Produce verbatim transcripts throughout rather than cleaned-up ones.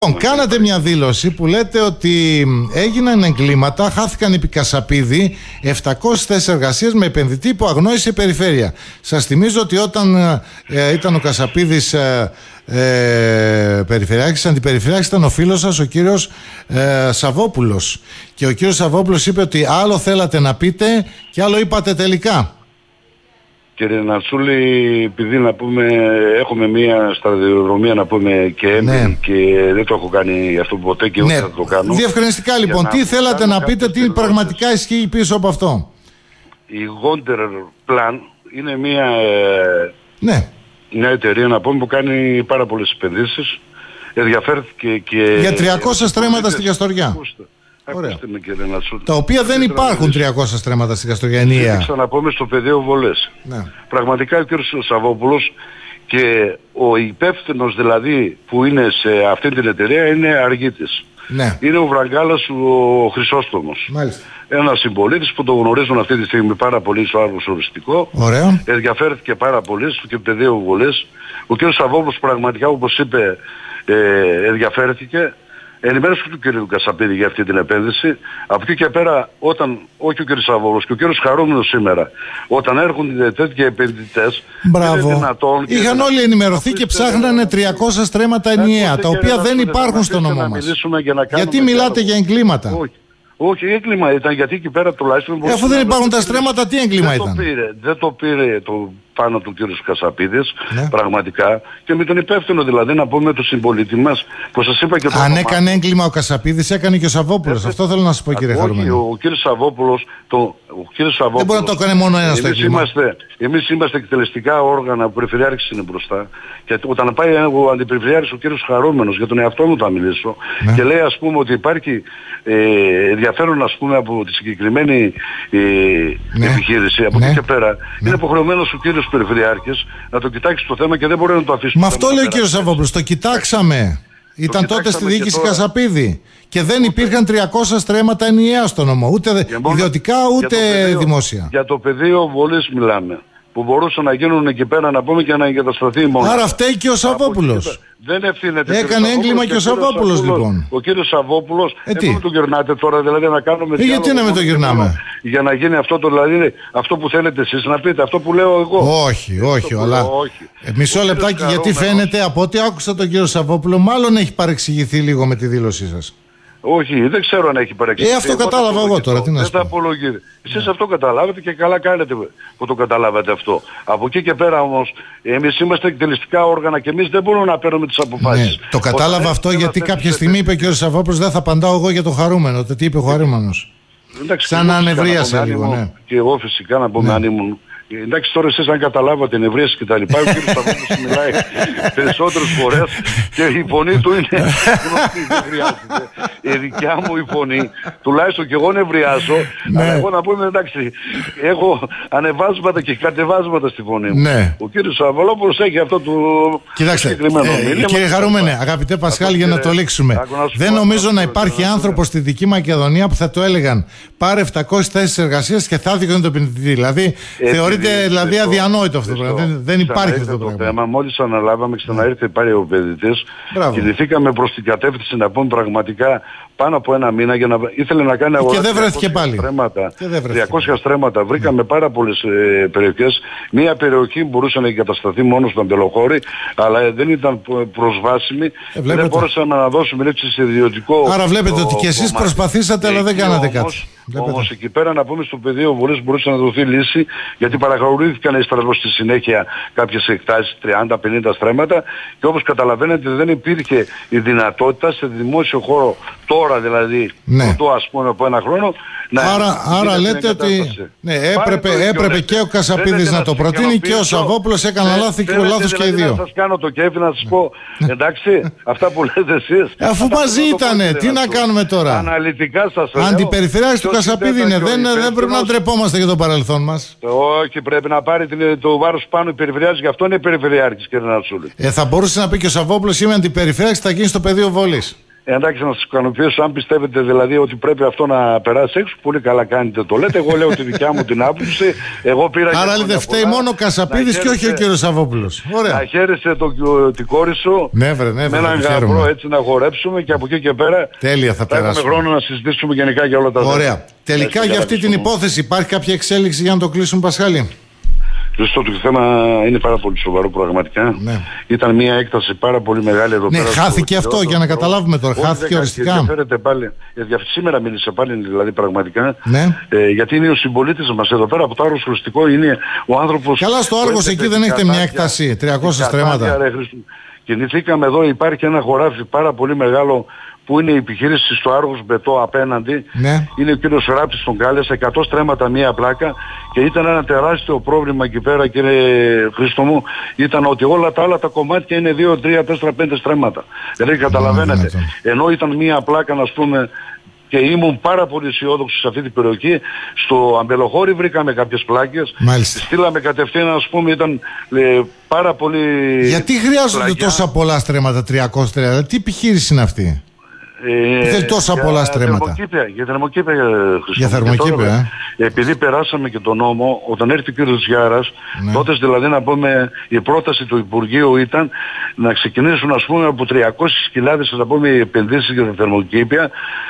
Κάνατε μια δήλωση που λέτε ότι έγιναν εγκλήματα, χάθηκαν επί Κασαπίδη επτακόσιες θέσεις εργασίας με επενδυτή που αγνόησε η περιφέρεια. Σας θυμίζω ότι όταν ε, ήταν ο Κασαπίδης ε, ε, περιφερειάρχης, αντιπεριφερειάρχης, ήταν ο φίλος σας ο κύριος ε, Σαββόπουλος. Και ο κύριος Σαββόπουλος είπε ότι άλλο θέλατε να πείτε και άλλο είπατε τελικά. Κύριε Νατσούλη, επειδή να πούμε, έχουμε μία σταδιοδρομία να πούμε και έμπειρη, ναι, και δεν το έχω κάνει αυτό ποτέ και ούτε, ναι, θα το κάνω. Διευκρινιστικά λοιπόν, τι θέλατε να πείτε, τι πραγματικά ισχύει πίσω από αυτό? Η Gonder Plan είναι μία, ναι, μια εταιρεία να πούμε που κάνει πάρα πολλές επενδύσεις. Ενδιαφέρθηκε και... για τριακόσια στρέμματα στη Καστοριά. Ωραία. Τα οποία δεν υπάρχουν τριακόσια στρέμματα στην Καστοριά ενιαία. Θα ξαναπούμε στο πεδίο βολές. Ναι. Πραγματικά ο κ. Σαββόπουλος και ο υπεύθυνος δηλαδή που είναι σε αυτή την εταιρεία είναι αργίτης. Ναι. Είναι ο Βραγκάλας ο Χρυσόστομος. Μάλιστα. Ένας συμπολίτης που το γνωρίζουν αυτή τη στιγμή πάρα πολύ στο Άργος Οριστικό. Ωραία. Ενδιαφέρθηκε πάρα πολύ στο πεδίο βολές. Ο κ. Σαββόπουλος πραγματικά, όπως είπε, ε, ενδιαφέρθηκε. Ενημέρωσε του κ. Κασαπίδη για αυτή την επένδυση. Από εκεί και πέρα, όταν όχι ο κ. Σαββόπουλος και ο κ. Χαρούμενος σήμερα, όταν έρχονται τέτοιοι επενδυτές, είναι δυνατόν... Είχαν και όλοι ενημερωθεί και ψάχνανε τριακόσια στρέμματα ενιαία, τα οποία δεν υπάρχουν στο νόμο μας. Γιατί μιλάτε για εγκλήματα? Όχι. Όχι, έγκλημα ήταν, γιατί εκεί πέρα τουλάχιστον... Ε, αφού δεν υπάρχουν τα στρέμματα, τι έγκλημα ήταν? Το πήρε, δεν το πήρε το πάνω του κ. Κασαπίδης, ναι, πραγματικά, και με τον υπεύθυνο δηλαδή, να πούμε, τον συμπολίτη μας, που σας είπα και το... Αν έκανε έγκλημα ο Κασαπίδης, έκανε και ο Σαββόπουλος. Αυτό θέλω να σας πω, κύριε Χαρούμενο. Ο κ. Σαββόπουλος, το... ο κ. Σαββόπουλος... Δεν μπορεί να το έκανε μόνο ένας το έγκλημα. Είμαστε, εμείς είμαστε εκτελεστικά όργανα, που περιφερειάρχης είναι μπροστά, και όταν πάει ο αντιπεριφερειάρχης, ο κ. Χαρούμενος, για τον εαυτό μου θα μιλήσω, ναι, και λέει, ας πούμε, ότι υπάρχει ε, ενδιαφέρον, ας πούμε, από τη συγκεκριμένη ε, ναι, επιχείρηση, από, ναι, εκεί και πέρα, ναι, είναι υποχρεωμένος ο κύριος περιφερειάρχης να το κοιτάξει το θέμα και δεν μπορεί να το αφήσει. Μα αυτό λέει ο κύριος Σαββόπουλος, το κοιτάξαμε. Το Ήταν τότε στη διοίκηση τώρα... Κασαπίδη και δεν υπήρχαν τριακόσια στρέμματα ενιαία στο νόμο, ούτε μόνο, ιδιωτικά ούτε για πεδίο, δημόσια. Για το πεδίο βολής μιλάμε, που μπορούσαν να γίνουν εκεί πέρα, να πούμε, και να εγκατασταθεί μόνο. Άρα φταίει και ο Σαββόπουλος. Δεν ευθύνεται. Έκανε έγκλημα και ο Σαββόπουλος, λοιπόν. Ο κύριος Σαββόπουλος, ε, δεν τον γυρνάτε τώρα, δηλαδή να κάνουμε... Ε, γιατί να με το γυρνάμε? Για να γίνει αυτό το, δηλαδή, αυτό που θέλετε εσείς να πείτε, αυτό που λέω εγώ. Όχι, όχι, αλλά... Ε, μισό λεπτάκι, γιατί φαίνεται, από ό,τι άκουσα τον κύριο Σαββόπουλο, μάλλον έχει παρεξηγηθεί λίγο με τη δήλωσή σας. Όχι, δεν ξέρω αν έχει παρεξηγηθεί. Ε, αυτό κατάλαβα εγώ τώρα, τι να σου πω. Δεν τα απολογείτε. Εσείς αυτό καταλάβετε και καλά κάνετε που το καταλάβατε αυτό. Από εκεί και πέρα όμως, εμείς είμαστε εκτελεστικά όργανα και εμείς δεν μπορούμε να παίρνουμε τις αποφάσεις. Ναι, το κατάλαβα αυτό γιατί κάποια στιγμή είπε και ο Σαββόπουλος, δεν θα απαντάω εγώ για το Χαρούμενο. Τι είπε ο Χαρούμενος? Σαν να ανεβρίασε λίγο, ναι. Και εγώ φυσικά να πούμε, αν ήμουν... Εντάξει, τώρα εσείς αν καταλάβατε νευρίαση και τα λοιπά, ο κύριος Σαββόπουλος μιλάει περισσότερες φορές και η φωνή του είναι... δεν χρειάζεται. Η δικιά μου η φωνή, τουλάχιστον και εγώ νευριάζω, ναι, αλλά εγώ να πούμε, εντάξει, έχω ανεβάσματα και κατεβάσματα στη φωνή μου. Ναι. Ο κύριος Σαββόπουλος έχει αυτό το... Κοιτάξτε, ε, κύριε Χαρούμενε, αγαπητέ Πασχάλη, για να το λήξουμε. Δεν νομίζω να υπάρχει άνθρωπος στη δική Μακεδονία που θα το έλεγαν πάρε επτακόσιες θέσεις εργασίας και θα έδειχνε το επενδυτή. Δηλαδή, θεωρείται δηλαδή αδιανόητο αυτό το πράγμα. Δεν, δεν υπάρχει αυτό το πράγμα. Θέμα. Μόλις αναλάβαμε, ξαναήρθε πάλι ο επενδυτής. Κινηθήκαμε προς την κατεύθυνση να πούμε πραγματικά πάνω από ένα μήνα για να ήθελε να κάνει αγορά. Και δεν βρέθηκε πάλι. Στρέμματα, τριακόσια στρέμματα. Βρήκαμε mm. πάρα πολλές ε, περιοχές. Μία περιοχή μπορούσε να εγκατασταθεί μόνο στον Πελοχώρη, αλλά δεν ήταν προσβάσιμη. Ε, δεν μπορούσαμε να δώσουμε λήψη σε ιδιωτικό. Άρα βλέπετε ότι και εσείς προσπαθήσατε, αλλά δεν κάνατε κάτι. Όμως εκεί πέρα να πούμε στο πεδίο βολής μπορούσε να δοθεί λύση, γιατί παραχωρήθηκαν ύστερα στη συνέχεια κάποιες εκτάσεις, τριάντα πενήντα στρέμματα, και όπως καταλαβαίνετε δεν υπήρχε η δυνατότητα σε δημόσιο χώρο τώρα, δηλαδή, ναι, το ας πούμε από ένα χρόνο, να... Άρα, άρα λέτε ότι ναι, έπρεπε, έπρεπε και ο Κασαπίδης να το προτείνει και ο Σαββόπουλος έκανε λάθη και ο λάθος και οι δύο. Να σας κάνω το κέφι να σας πω, εντάξει, αυτά που λέτε εσείς. Αφού μαζί ήτανε, τι να κάνουμε τώρα? Αναλυτικά σας λέω. Αντιπεριφερειάρχης του Κασαπίδη είναι, δεν, δεν πρέπει να ντρεπόμαστε για το παρελθόν μας. Όχι, πρέπει να πάρει το βάρος πάνω η περιφερειάρχης, γι' αυτό είναι περιφερειάρχης, κύριε Νατσούλη. Ε, θα μπορούσε να πει και ο Σαββόπουλος, είμαι αντιπεριφερειάρχης, θα γίνει στο πεδίο βολής. Εντάξει, να σας ικανοποιήσω, αν πιστεύετε δηλαδή ότι πρέπει αυτό να περάσει έξω, πολύ καλά κάνετε το λέτε. Εγώ λέω τη δικιά μου την άποψη. Εγώ πήρα. Άρα δεν φταίει μόνο ο Κασαπίδης και όχι ο κύριος Σαββόπουλος. Ωραία. Να χαίρεσαι το, την κόρη σου. Ναι, βρε, ναι, με έναν γαμπρό έτσι να χορέψουμε και από εκεί και πέρα. Τέλεια θα, θα περάσουμε. Έχουμε χρόνο να συζητήσουμε γενικά για όλα τα θέματα. Ωραία. Τελικά για αυτή την υπόθεση υπάρχει κάποια εξέλιξη για να το κλείσουμε, Πασχάλη? Χριστό, το θέμα είναι πάρα πολύ σοβαρό πραγματικά. Ναι. Ήταν μια έκταση πάρα πολύ μεγάλη εδώ ναι, πέρα. Ναι, χάθηκε αυτό το... για να καταλάβουμε τώρα. Όχι, χάθηκε οριστικά. Πάλι. Σήμερα μίλησε πάλι δηλαδή πραγματικά. Ναι. Ε, γιατί είναι ο συμπολίτης μας εδώ πέρα από το Άργος Χρηστικό. Είναι ο άνθρωπος. Καλά, στο Άργος εκεί δεν έχετε μια έκταση. τριακόσια στρέμματα. Κινηθήκαμε εδώ, υπάρχει ένα χωράφι πάρα πολύ μεγάλο που είναι η επιχείρηση στο Άργος Μπετό απέναντι. Ναι. Είναι ο κύριος Ράπτης στον Κάλες, εκατό στρέμματα μία πλάκα και ήταν ένα τεράστιο πρόβλημα εκεί πέρα, κύριε Χρήστο μου, ήταν ότι όλα τα άλλα τα κομμάτια είναι δύο, τρία, τέσσερα, πέντε στρέμματα. Δηλαδή καταλαβαίνετε, mm, ενώ ήταν μία πλάκα να πούμε και ήμουν πάρα πολύ αισιόδοξος σε αυτή την περιοχή. Στο Αμπελοχώρι βρήκαμε κάποιες πλάκες. Μάλιστα. Στείλαμε κατευθείαν, ας πούμε, ήταν ε, πάρα πολύ. Γιατί χρειάζονται πλάκια. Τόσα πολλά στρέμματα, τριακόσια, τι επιχείρηση είναι αυτή? Ε, θέλει τόσα για πολλά στρέμματα. Θερμοκήπια, για θερμοκήπια, για θερμοκήπια, τώρα, ε. Επειδή περάσαμε και τον νόμο, όταν έρθει ο κύριος Γιάρας, ναι. τότε δηλαδή να πούμε η πρόταση του Υπουργείου ήταν να ξεκινήσουν ας πούμε από τριακόσιες χιλιάδες να πούμε οι επενδύσεις για τα θερμοκήπια.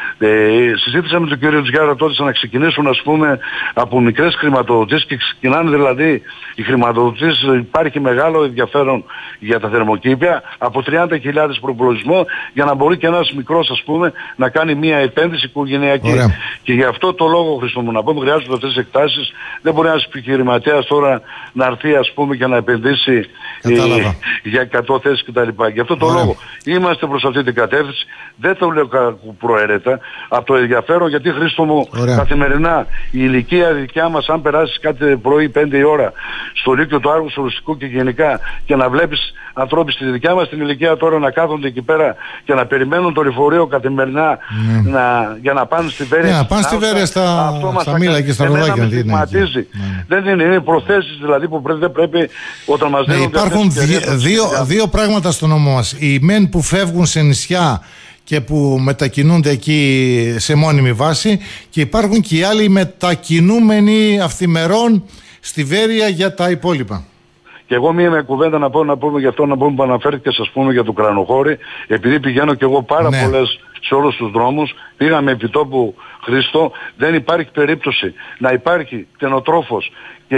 Ε, συζήτησα με τον κύριο Τζιάρα τότε να ξεκινήσουν ας πούμε από μικρές χρηματοδοτήσεις και ξεκινάνε δηλαδή οι χρηματοδοτήσεις, υπάρχει μεγάλο ενδιαφέρον για τα θερμοκήπια από τριάντα χιλιάδες προπολογισμό για να μπορεί και ένας μικρός ας πούμε να κάνει μια επένδυση οικογενειακή. Ωραία. Και γι' αυτό το λόγο Χριστό μου να πούμε χρειάζονται αυτές τις εκτάσεις. Δεν μπορεί ένας επιχειρηματίας τώρα να έρθει ας πούμε και να επενδύσει ε, για εκατό θέσεις κτλ. Γι' αυτό το Ωραία. λόγο είμαστε προς αυτή την κατεύθυνση. Δεν το λέω προαίρετα. Από το ενδιαφέρον γιατί Χρήστο μου Ωραία. καθημερινά η ηλικία δικιά μας αν περάσεις κάτι πρωί πέντε η ώρα στο Λύκειο του Άργου Σωρουστικού και γενικά και να βλέπεις ανθρώπους στη δικιά μας την ηλικία τώρα να κάθονται εκεί πέρα και να περιμένουν το λεωφορείο καθημερινά mm. να, για να πάνε στη Βέρεια. Ναι, να πάνε στη Βέρεια στα, στα Μήλα και στα Ροδάκια. Ναι. Δεν είναι, είναι προθέσεις δηλαδή που πρέπει, δεν πρέπει όταν μας ναι, δίνουν. Υπάρχουν δύο, δύο, δύο πράγματα στο νόμο μας. Οι μεν που φεύγουν σε νησιά και που μετακινούνται εκεί σε μόνιμη βάση και υπάρχουν και οι άλλοι μετακινούμενοι αυθημερών στη Βέρεια για τα υπόλοιπα. Και εγώ μία με κουβέντα να πω να πούμε για αυτό να πούμε που αναφέρθηκες ας πούμε για το Κρανοχώρι, επειδή πηγαίνω και εγώ πάρα ναι. πολλές σε όλους τους δρόμους, πήγαμε επί τόπου Χρήστο, δεν υπάρχει περίπτωση να υπάρχει κτηνοτρόφος και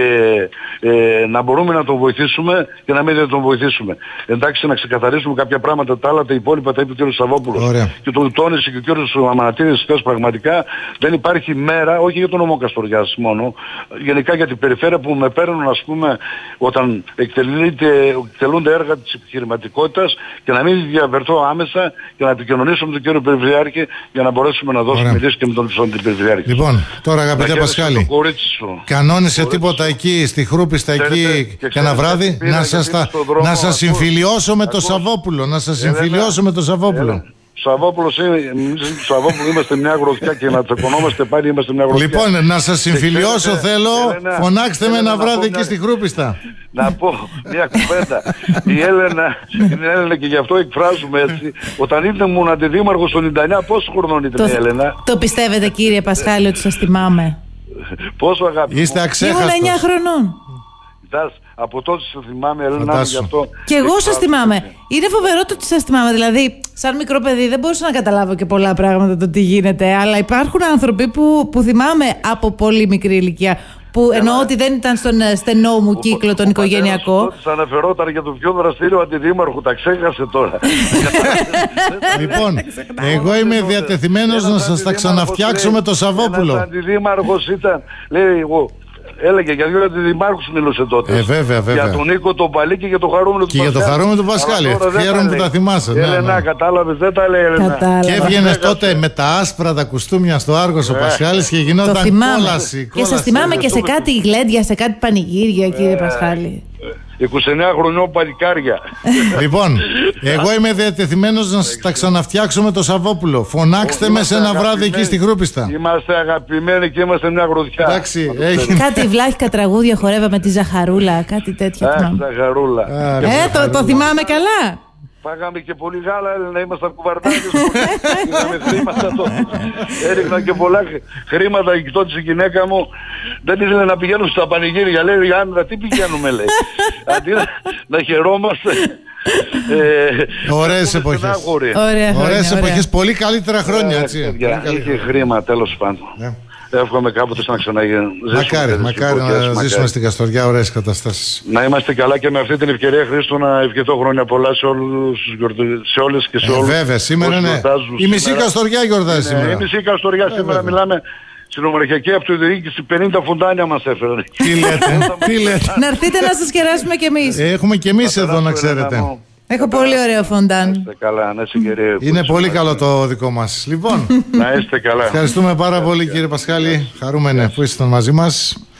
ε, να μπορούμε να τον βοηθήσουμε και να μην δεν τον βοηθήσουμε. Εντάξει, να ξεκαθαρίσουμε κάποια πράγματα, τα άλλα τα υπόλοιπα τα είπε ο κ. Σαββόπουλος. Ωραία. Και το τόνισε και ο κ. Αμανατίδης χθες πραγματικά. Δεν υπάρχει μέρα, όχι για τον νομό Καστοριάς μόνο, γενικά για την περιφέρεια που με παίρνουν ας πούμε όταν εκτελούνται έργα της επιχειρηματικότητας και να μην διαβερθώ άμεσα και να επικοινωνήσω με τον κ. Περιφερειάρχη για να μπορέσουμε να δώσουμε λύση και με τον Περιφερειάρχη. Λοιπόν, τώρα αγαπητέ Πασχάλη, κανόνισε τίποτα εκεί στη Χρούπιστα εκεί και ένα βράδυ να σας, τα, να σας συμφιλιώσω με το Σαββόπουλο. Να σας συμφιλιώσω με το Σαββόπουλο. Σαββόπουλος είναι, εμείς του Σαββόπουλου είμαστε μια γροθιά και να τσακωνόμαστε πάλι είμαστε μια γροθιά. Λοιπόν, να σας συμφιλιώσω θέλω, Έλενα, φωνάξτε Έλενα, με ένα βράδυ εκεί στη Χρούπιστα. Να πω μια κουβέντα. Η Έλενα, την Έλενα και γι' αυτό εκφράζουμε έτσι, όταν ήμουν αντιδήμαρχος στο ενενήντα εννιά, πόσο χρονών ήταν η Έλενα? Το πιστεύετε κύριε Πασχάλη ότι σας θυμάμαι? Πόσο αγάπη. Είστε αξέχαστος. Ήμουν εννιά χρονών. Από τότε σε θυμάμαι, Έλενα, γι' αυτό. Και εγώ σας θυμάμαι. Είναι φοβερό το ότι σας θυμάμαι. Δηλαδή, σαν μικρό παιδί δεν μπορούσα να καταλάβω και πολλά πράγματα το τι γίνεται. Αλλά υπάρχουν άνθρωποι που, που θυμάμαι από πολύ μικρή ηλικία. Που εννοώ ότι δεν ήταν στον στενό μου κύκλο τον οικογενειακό. Σας αναφερόταν για το πιο δραστήριο αντιδήμαρχο, τα ξέχασε τώρα. Λοιπόν, εγώ είμαι διατεθειμένος να σας τα ξαναφτιάξω με το Σαββόπουλο. Ο αντιδήμαρχος ήταν, λέει εγώ. Έλεγε για δύο αντιδημάρχους μιλούσε τότε. Ε, βέβαια, βέβαια. Για τον Νίκο τον Παλί και για τον χαρούμενο του Πασχάλη. Και για τον χαρούμενο του Πασχάλη. Χαίρομαι που τα θυμάσαι. Έλενα, κατάλαβες, δεν τα λέει Έλενα. Και έβγαινε τότε με τα άσπρα τα κουστούμια στο Άργος ο Πασχάλης και γινόταν κόλαση. Και σας θυμάμαι και σε κάτι γλέντια, σε κάτι πανηγύρια, κύριε Πασχάλη. είκοσι εννέα χρονών παλικάρια. Λοιπόν, εγώ είμαι διατεθειμένος να σας τα ξαναφτιάξω με το Σαββόπουλο. Φωνάξτε με σε ένα βράδυ εκεί στη Χρούπιστα. Είμαστε αγαπημένοι και είμαστε μια γροθιά. Εντάξει, έγινε. Κάτι βλάχικα τραγούδια χορεύαμε τη Ζαχαρούλα, κάτι τέτοιο. Αχ, Ζαχαρούλα. Ε, το, το θυμάμαι καλά. Φάγαμε και πολύ γάλα, να ήμασταν κουβαρτάδες. Είχαμε χρήματα τότε. Έριχνα και πολλά χρήματα και τότε η γυναίκα μου δεν ήθελε να πηγαίνουν στα πανηγύρια. Λέει, Άννα, τι πηγαίνουμε, λέει. Αντί να, να χαιρόμαστε. Ε, ωραίες εποχές. Ωραίες εποχές, πολύ καλύτερα χρόνια. Έτσι. Είχε χρήμα, τέλος πάντων. Yeah. Εύχομαι κάποτε να ξαναγίνει. Μακάρι, μακάρι να μακάρι. ζήσουμε στην Καστοριά ωραίες καταστάσεις. Να είμαστε καλά και με αυτή την ευκαιρία, Χρήστο, να ευχηθώ χρόνια πολλά σε, όλους, σε όλες και σε όλους. Ε, βέβαια, σήμερα είναι. Η μισή Καστοριά γιορτάζει σήμερα. Η μισή Καστοριά σήμερα βέβαια. Μιλάμε. Στην Ομαρχιακή Αυτοδιοίκηση πενήντα φουντάνια μας έφεραν. Τι λέτε, τι λέτε. Να έρθετε να σας κεράσουμε κι εμείς. Έχουμε κι εμείς εδώ, να ξέρετε. Έχω πολύ ωραίο φοντάν. Να είστε καλά, να είστε κύριε. Είναι πολύ καλό το δικό μας. Λοιπόν, να είστε καλά. Ευχαριστούμε πάρα πολύ κύριε Πασχάλη. Χαρούμενε που ήσασταν μαζί μας.